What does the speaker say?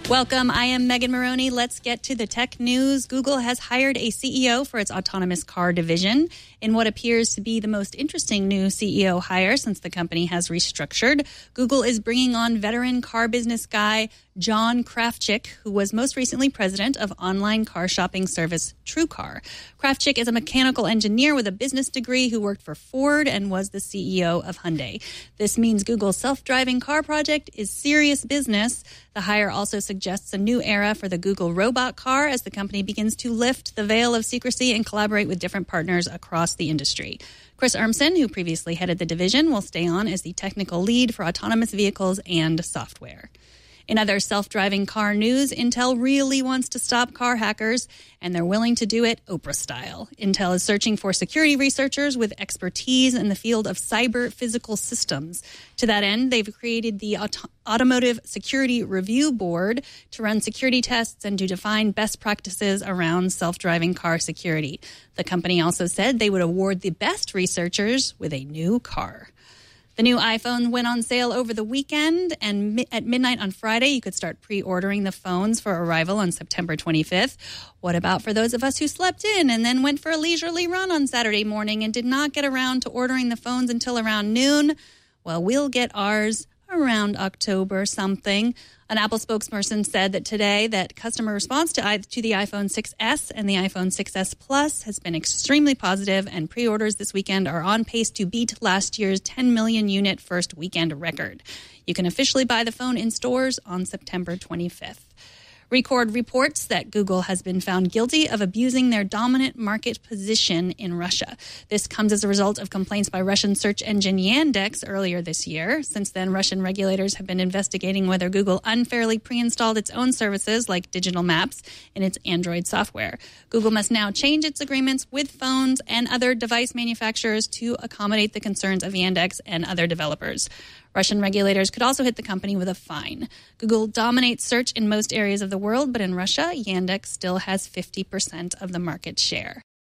Welcome. I am Megan Maroney. Let's get to the tech news. Google has hired a CEO for its autonomous car division in what appears to be the most interesting new CEO hire since the company has restructured. Google is bringing on veteran car business guy John Krafcik, who was most recently president of online car shopping service TrueCar. Krafcik is a mechanical engineer with a business degree who worked for Ford and was the CEO of Hyundai. This means Google's self-driving car project is serious business. The hire also suggests a new era for the Google robot car as the company begins to lift the veil of secrecy and collaborate with different partners across the industry. Chris Urmson, who previously headed the division, will stay on as the technical lead for autonomous vehicles and software. In other self-driving car news, Intel really wants to stop car hackers, and they're willing to do it Oprah style. Intel is searching for security researchers with expertise in the field of cyber physical systems. To that end, they've created the Automotive Security Review Board to run security tests and to define best practices around self-driving car security. The company also said they would award the best researchers with a new car. The new iPhone went on sale over the weekend, and at midnight on Friday, you could start pre-ordering the phones for arrival on September 25th. What about for those of us who slept in and then went for a leisurely run on Saturday morning and did not get around to ordering the phones until around noon? Well, we'll get ours around October something. An Apple spokesperson said that today that customer response to the iPhone 6s and the iPhone 6s Plus has been extremely positive, and pre-orders this weekend are on pace to beat last year's 10 million unit first weekend record. You can officially buy the phone in stores on September 25th. Record reports that Google has been found guilty of abusing their dominant market position in Russia. This comes as a result of complaints by Russian search engine Yandex earlier this year. Since then, Russian regulators have been investigating whether Google unfairly pre-installed its own services like digital maps in its Android software. Google must now change its agreements with phones and other device manufacturers to accommodate the concerns of Yandex and other developers. Russian regulators could also hit the company with a fine. Google dominates search in most areas of the world, but in Russia, Yandex still has 50% of the market share.